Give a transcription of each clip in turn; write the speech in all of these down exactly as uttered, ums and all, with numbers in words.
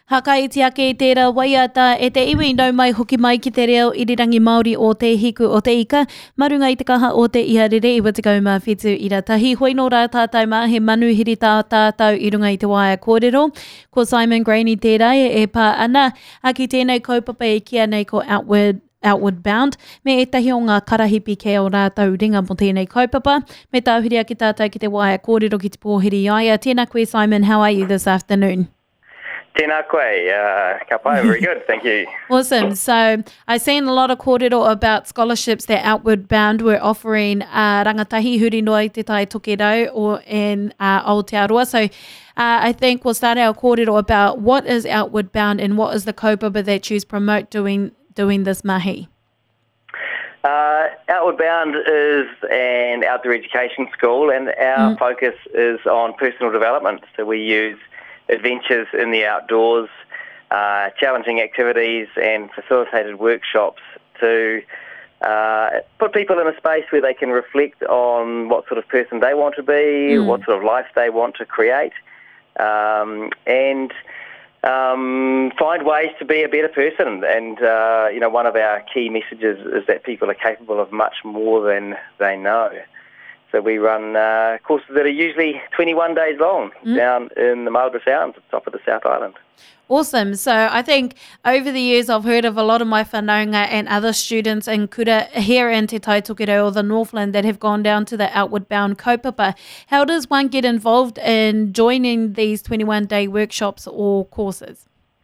Haka i te ake i tērā waiata e te iwi nau mai hoki mai ki te reo irirangi Māori o te hiku o te ika. Marunga i te kaha o te iharere i watikau mā whitu i ratahi. Hoi nō rā tātou mā he manuhiri tā tātou i runga i te waia kōrero. Ko Simon Graney tērā e e pā ana. A ki tēnei kaupapa e kia nei ko Outward Outward Bound, me e tahi o ngā karahipi kei o rātou ringa mo tēnei kaupapa. Me tāuhiria ki tātou ki te waia kōrero ki te pōhiri aia. Tēnā koe Simon, how are you this afternoon? Tēnā koe, uh, ka pai, very good, thank you. Awesome. So I've seen a lot of kōrero about scholarships that Outward Bound were offering uh, rangatahi huri noa te tai tokerau or in uh, Aotearoa. So uh, I think we'll start our kōrero about what is Outward Bound and what is the kaupapa that you promote doing doing this mahi. Uh, Outward Bound is an outdoor education school, and our mm. focus is on personal development. So we use adventures in the outdoors, uh, challenging activities and facilitated workshops to uh, put people in a space where they can reflect on what sort of person they want to be, mm. what sort of life they want to create, um, and um, find ways to be a better person. And, uh, you know, one of our key messages is that people are capable of much more than they know. So we run uh, courses that are usually twenty-one days long mm. down in the Marlborough Sounds at the top of the South Island. Awesome. So I think over the years I've heard of a lot of my whanaunga and other students in kura here in Te Tai Tokerau or the Northland that have gone down to the Outward Bound kaupapa. How does one get involved in joining these twenty-one day workshops or courses?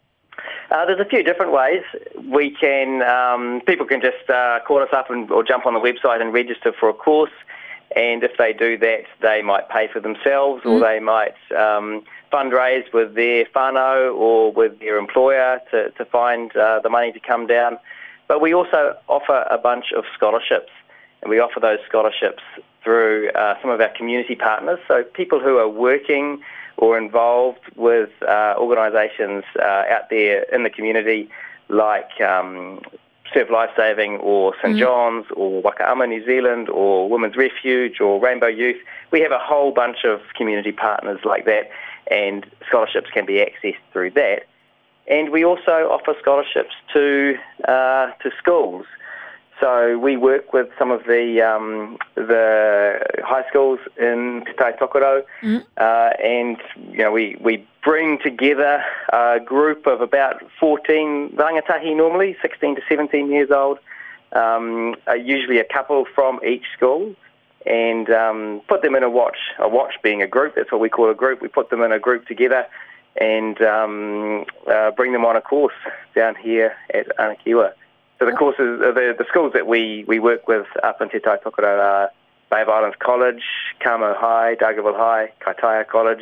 Uh, there's a few different ways. We can, um, people can just uh, call us up and, or jump on the website and register for a course. And if they do that, they might pay for themselves mm. or they might um, fundraise with their whānau or with their employer to, to find uh, the money to come down. But we also offer a bunch of scholarships, and we offer those scholarships through uh, some of our community partners, so people who are working or involved with uh, organisations uh, out there in the community like um, Surf Lifesaving or St mm. John's or Wakaama New Zealand or Women's Refuge or Rainbow Youth. We have a whole bunch of community partners like that, and scholarships can be accessed through that. And we also offer scholarships to uh, to schools. So we work with some of the um, the high schools in Te Tai Tokerau, mm. uh, and you know we, we bring together a group of about fourteen rangatahi normally, sixteen to seventeen years old, um, uh, usually a couple from each school, and um, put them in a watch. A watch being a group, that's what we call a group. We put them in a group together and um, uh, bring them on a course down here at Anakiwa. So the courses, the, the schools that we, we work with up in Te Tai Tokerau are Bay of Islands College, Kamo High, Dargaville High, Kaitaia College,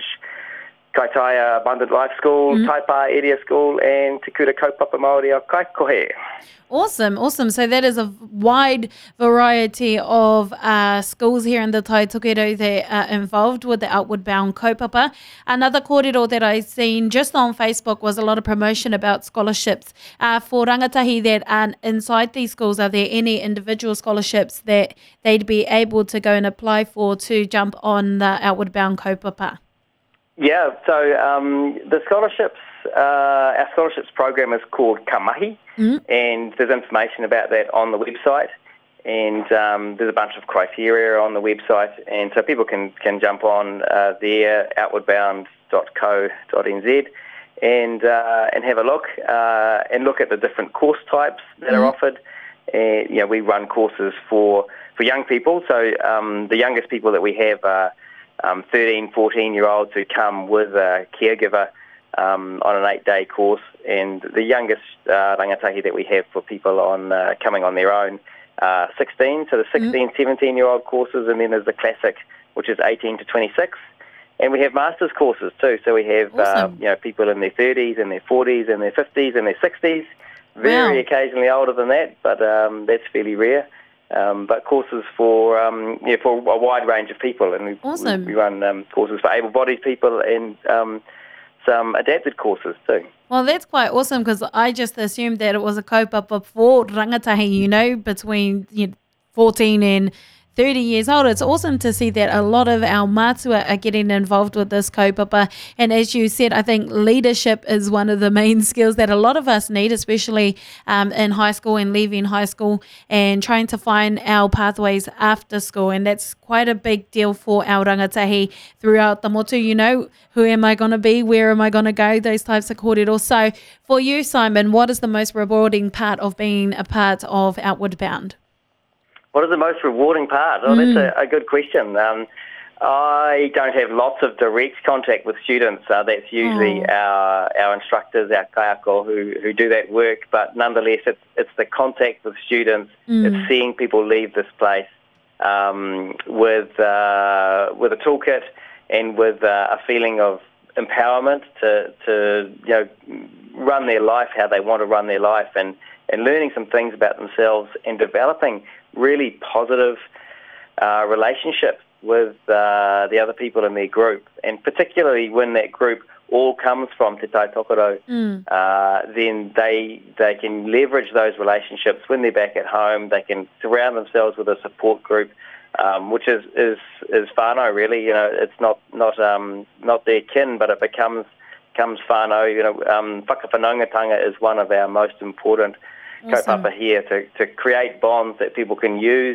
Kaitaia Abundant Life School, mm. Taipa Area School, and Te Kura Kaupapa Māori of Kaikohe. Awesome, awesome. So that is a wide variety of uh, schools here in the Tai Tokerau that are involved with the Outward Bound kaupapa. Another kōrero that I've seen just on Facebook was a lot of promotion about scholarships. Uh, for rangatahi that are inside these schools, are there any individual scholarships that they'd be able to go and apply for to jump on the Outward Bound kaupapa? Yeah, so um, the scholarships, uh, our scholarships program is called Kamahi, mm. and there's information about that on the website, and um, there's a bunch of criteria on the website, and so people can, can jump on uh, there, outward bound dot co dot n z, and uh, and have a look, uh, and look at the different course types that mm. are offered. And, you know, we run courses for, for young people, so um, the youngest people that we have are Um, thirteen, fourteen-year-olds who come with a caregiver um, on an eight-day course, and the youngest uh, rangatahi that we have for people on uh, coming on their own, uh, sixteen, so the sixteen, mm-hmm. seventeen-year-old courses, and then there's the classic, which is eighteen to twenty-six, and we have master's courses too, so we have awesome. uh, you know people in their thirties, and their forties, and their fifties, and their sixties, very wow. occasionally older than that, but um, that's fairly rare. Um, but courses for um, yeah for a wide range of people, and we, awesome. we, we run um, courses for able-bodied people and um, some adapted courses too. Well, that's quite awesome, because I just assumed that it was a kaupapa for rangatahi, you know, between you know, fourteen and thirty years old. It's awesome to see that a lot of our mātua are getting involved with this kaupapa. And as you said, I think leadership is one of the main skills that a lot of us need, especially um, in high school and leaving high school and trying to find our pathways after school. And that's quite a big deal for our rangatahi throughout the motu. You know, who am I going to be? Where am I going to go? Those types of kōrero. So for you, Simon, what is the most rewarding part of being a part of Outward Bound? What is the most rewarding part? Oh, mm. that's a, a good question. Um, I don't have lots of direct contact with students. Uh, that's usually oh. our our instructors, our kaiako, who, who do that work. But nonetheless, it's, it's the contact with students. Mm. It's seeing people leave this place um, with uh, with a toolkit and with uh, a feeling of empowerment to to you know run their life how they want to run their life, and, and learning some things about themselves and developing really positive uh, relationship with uh, the other people in their group, and particularly when that group all comes from Te Tai Tokerau, mm. uh, then they they can leverage those relationships when they're back at home. They can surround themselves with a support group, um, which is, is is whānau really. You know, it's not not um, not their kin, but it becomes becomes whānau. You know, um, whakawhanaungatanga is one of our most important awesome. kaupapa here, to, to create bonds that people can use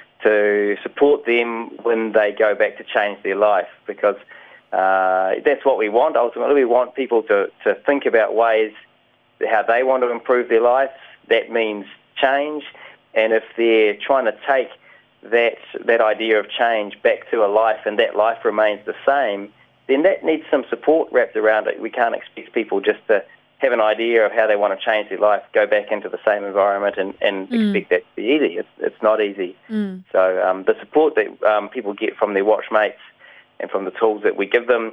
to support them when they go back to change their life, because uh, that's what we want. Ultimately, we want people to, to think about ways how they want to improve their lives. That means change, and if they're trying to take that that idea of change back to a life and that life remains the same, then that needs some support wrapped around it. We can't expect people just to have an idea of how they want to change their life, go back into the same environment and, and mm. expect that to be easy. It's, it's not easy. Mm. So um, the support that um, people get from their watchmates and from the tools that we give them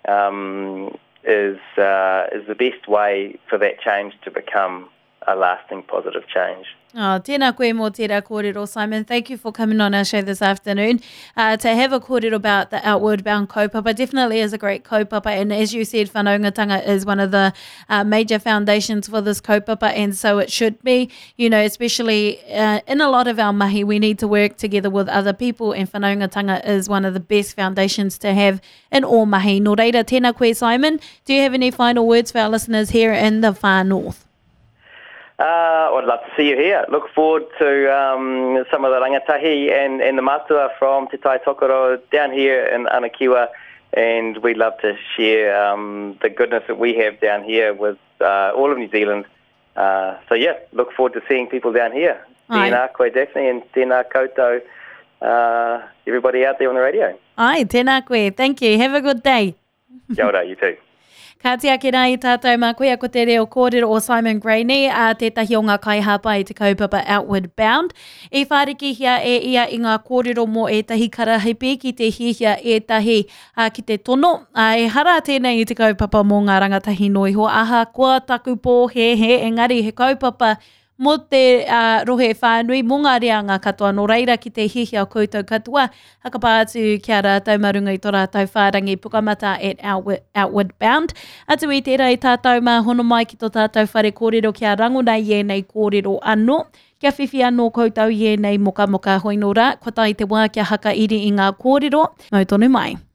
um, is uh, is the best way for that change to become a lasting positive change. Oh, tēnā koe mō tērā kōrero, Simon. Thank you for coming on our show this afternoon. Uh, to have a kōrero about the Outward Bound kaupapa definitely is a great kaupapa, and as you said, whanaungatanga is one of the uh, major foundations for this kaupapa, and so it should be. You know, especially uh, in a lot of our mahi, we need to work together with other people, and whanaungatanga is one of the best foundations to have in all mahi. Nō reira, tēnā koe, Simon. Do you have any final words for our listeners here in the Far North? Uh, I'd love to see you here. Look forward to um, some of the rangatahi and, and the mātua from Te Tai Tokerau down here in Anakiwa, and we'd love to share um, the goodness that we have down here with uh, all of New Zealand. Uh, so yeah, look forward to seeing people down here. Tēnā koe Daphne, and tēnā koutou, uh, everybody out there on the radio. Ai, tēnā koe. Thank you. Have a good day. Kia ora, you too. Ka tia ki nā i tātou mā koe a ko te reo kōrero o Simon Graney a tētahi o ngā kaihapa i te kaupapa Outward Bound. I whāriki hia e ia i ngā kōrero mō e tahi karahipi ki te hihia e tahi a ki te tono. A e hara tēnei i te kaupapa mō ngā rangatahi noiho. Aha kua taku pō he he, engari he kaupapa mo te uh, rohe whānui mō ngā reanga katoa. Nō reira ki te hihia o koutou katoa, hakapa atu kia rā taumarunga i tō rātou whārangi pukamata at Outward, Outward Bound. Atu i tērā i tātou mā hono mai ki tō tātou whare kōrero kia rangona i ēnei kōrero anō. Kia whiwhi anō koutou i ēnei moka moka hoi nō rā. Kua tai te wā kia haka iri i ngā kōrero. Mau tonu mai.